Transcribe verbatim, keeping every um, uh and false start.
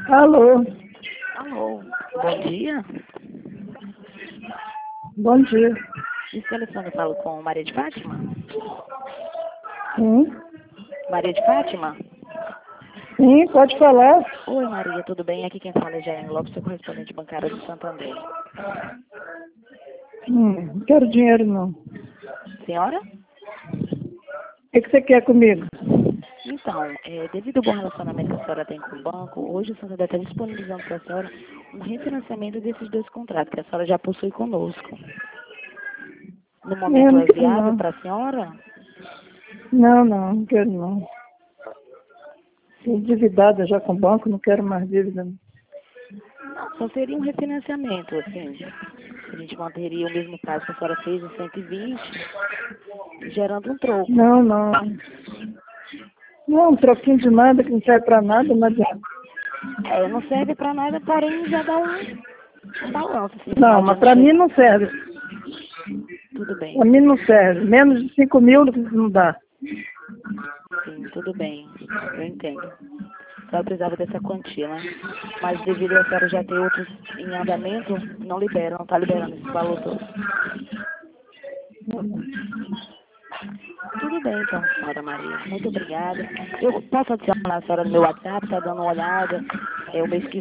Alô, Alô, bom dia. bom dia. Esse telefone eu falo com Maria de Fátima? Sim, Maria de Fátima? sim, pode falar. Oi, Maria, tudo bem? Aqui quem fala é Jane Lopes, sou correspondente bancária do Santander. Hum, não quero dinheiro não. Senhora? O que, que você quer comigo? Então, é, devido ao bom relacionamento que a senhora tem com o banco, hoje o Santander está disponibilizando para a senhora um refinanciamento desses dois contratos que a senhora já possui conosco. No Eu momento não é quero viável não. para a senhora? Não, não, não quero não. Estou endividada já com o banco, não quero mais dívida. Não. Não, só seria um refinanciamento, assim. A gente manteria o mesmo prazo que a senhora fez, os cento e vinte, gerando um troco. Não, não. Não, um troquinho de nada que não serve para nada, não adianta. É, não serve para nada, porém já dá um, um balanço, assim, Não, final de mas ano para mim chega. não serve. Tudo Para bem, mim não serve. Menos de cinco mil não dá. sim, tudo bem, eu entendo. Só precisava dessa quantia, né? Mas devido a senhora já ter outros em andamento, não libera, não está liberando esse valor todo. Tudo bem, então, senhora Maria. Muito obrigada. Eu posso adicionar a senhora no meu WhatsApp, tá dando uma olhada. É o mês que